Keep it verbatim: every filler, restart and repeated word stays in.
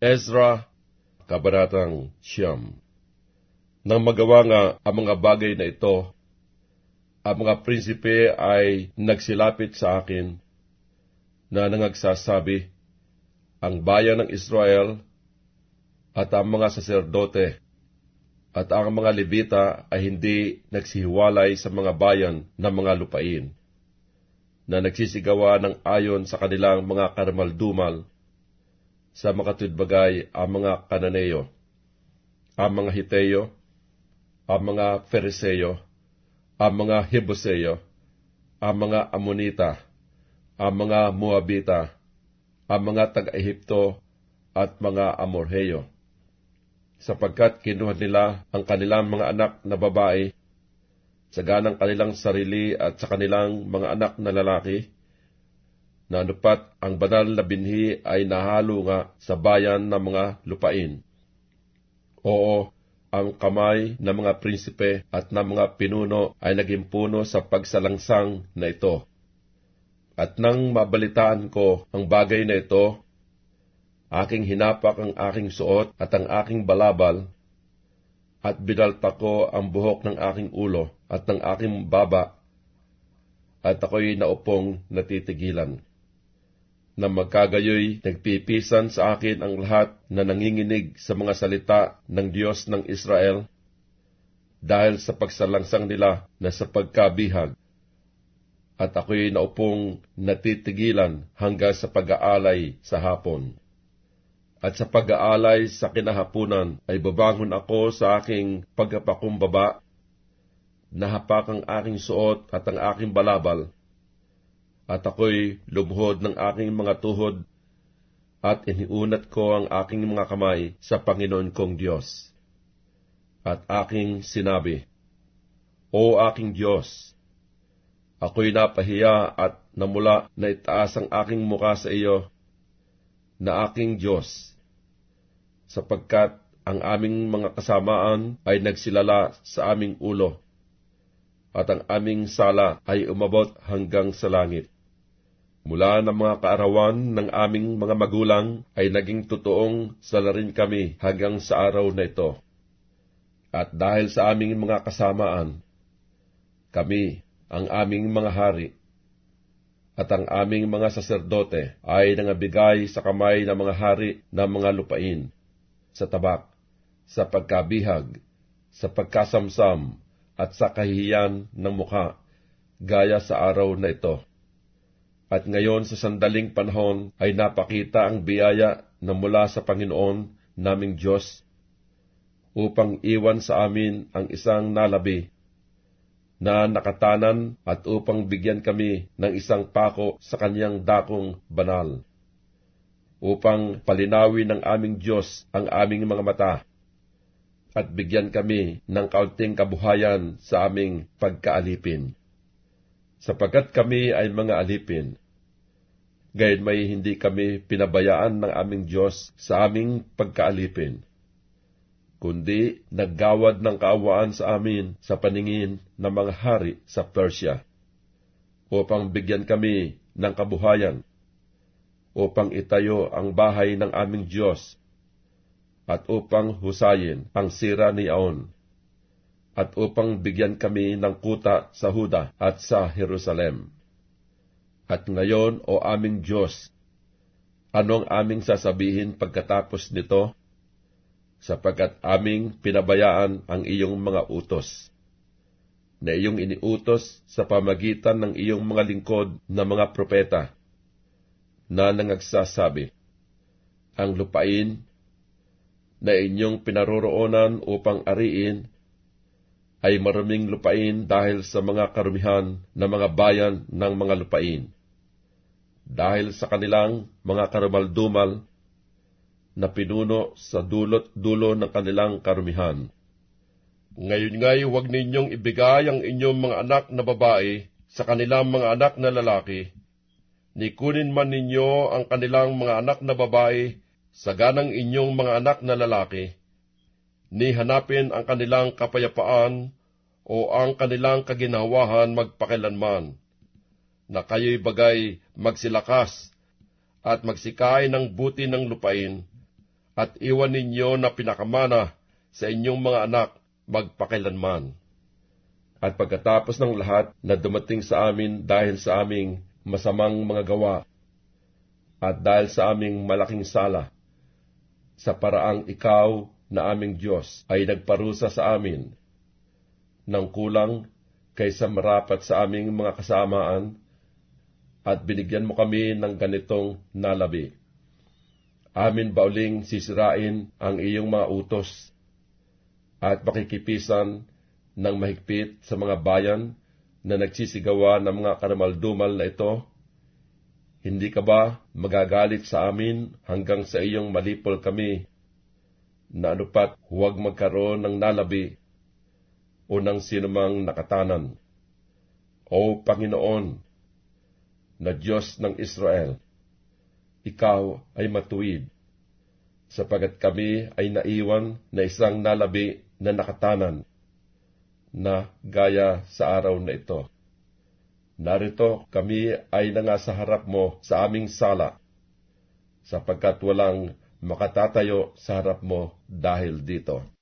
Ezra, Kabanatang Siyam. Nang magawa nga ang mga bagay na ito, ang mga prinsipe ay nagsilapit sa akin na nangagsasabi, ang bayan ng Israel at ang mga saserdote at ang mga Levita ay hindi nagsihiwalay sa mga bayan ng mga lupain, na nagsisigawa ng ayon sa kanilang mga karamaldumal sa makatudbagay ang mga Kananeo, ang mga Hiteo, ang mga Feriseo, ang mga Hebuseo, ang mga Amonita, ang mga Moabita, ang mga taga-Ehipto at mga Amorheo, sapagkat kinuha nila ang kanilang mga anak na babae sa ganang kanilang sarili at sa kanilang mga anak na lalaki, na anupat ang banal na binhi ay nahalo nga sa bayan ng mga lupain. Oo, ang kamay ng mga prinsipe at ng mga pinuno ay naging puno sa pagsalangsang na ito. At nang mabalitaan ko ang bagay na ito, aking hinapak ang aking suot at ang aking balabal, at binalta ko ang buhok ng aking ulo at ng aking baba, at ako'y naupong natitigilan. Na magkagayoy, nagpipisan sa akin ang lahat na nanginginig sa mga salita ng Diyos ng Israel, dahil sa pagsalangsang nila na sa pagkabihag, at ako'y naupong natitigilan hanggang sa pag-aalay sa hapon. At sa pag-aalay sa kinahapunan ay babangon ako sa aking pagkapakumbaba, nahapak ang aking suot at ang aking balabal, at ako'y lubhod ng aking mga tuhod, at iniunat ko ang aking mga kamay sa Panginoon kong Diyos. At aking sinabi, O aking Diyos, ako'y napahiya at namula na itaas ang aking muka sa iyo, na aking Diyos, sapagkat ang aming mga kasamaan ay nagsilala sa aming ulo, at ang aming sala ay umabot hanggang sa langit. Mula ng mga kaarawan ng aming mga magulang ay naging totoong salarin kami hanggang sa araw na ito. At dahil sa aming mga kasamaan, kami, ang aming mga hari, at ang aming mga saserdote ay nangabigay sa kamay ng mga hari ng mga lupain, sa tabak, sa pagkabihag, sa pagkasamsam, at sa kahihiyan ng mukha, gaya sa araw na ito. At ngayon sa sandaling panahon ay napakita ang biyaya na mula sa Panginoon naming Diyos, upang iwan sa amin ang isang nalabi na nakatanan at upang bigyan kami ng isang pako sa kanyang dakong banal, upang palinawin ng aming Diyos ang aming mga mata, at bigyan kami ng kaunting kabuhayan sa aming pagkaalipin. Sapagkat kami ay mga alipin, gayon may hindi kami pinabayaan ng aming Diyos sa aming pagkaalipin, kundi naggawad ng kaawaan sa amin sa paningin ng mga hari sa Persia, upang bigyan kami ng kabuhayan, upang itayo ang bahay ng aming Diyos, at upang husayin ang sira ni Aon, at upang bigyan kami ng kuta sa Huda at sa Jerusalem. At ngayon, O aming Diyos, anong aming sasabihin pagkatapos nito? Sapagkat aming pinabayaan ang iyong mga utos, na iyong iniutos sa pamagitan ng iyong mga lingkod na mga propeta, na nangagsasabi, ang lupain na inyong pinaroroonan upang ariin ay maruming lupain dahil sa mga karumihan ng mga bayan ng mga lupain, dahil sa kanilang mga karumaldumal na pinuno sa dulot-dulo ng kanilang karumihan. Ngayon nga'y huwag ninyong ibigay ang inyong mga anak na babae sa kanilang mga anak na lalaki, ni kunin man ninyo ang kanilang mga anak na babae sa ganang inyong mga anak na lalaki, ni hanapin ang kanilang kapayapaan o ang kanilang kaginawahan magpakilanman, na kayo'y bagay magsilakas at magsikay ng buti ng lupain, at iwan ninyo na pinakamana sa inyong mga anak magpakailanman. At pagkatapos ng lahat na dumating sa amin dahil sa aming masamang mga gawa, at dahil sa aming malaking sala, sa paraang ikaw na aming Diyos ay nagparusa sa amin ng kulang kaysa marapat sa aming mga kasamaan, at binigyan mo kami ng ganitong nalabi. Amin ba uling sisirain ang iyong mga utos at makikipisan ng mahigpit sa mga bayan na nagsisigawa ng mga karamaldumal na ito? Hindi ka ba magagalit sa amin hanggang sa iyong malipol kami, na anupat huwag magkaroon ng nalabi o ng sinumang nakatanan? O Panginoon, na Diyos ng Israel, ikaw ay matuwid, sapagat kami ay naiwan na isang nalabi na nakatanan, na gaya sa araw na ito. Narito kami ay nangasa harap mo sa aming sala, sapagkat walang makatatayo sa harap mo dahil dito.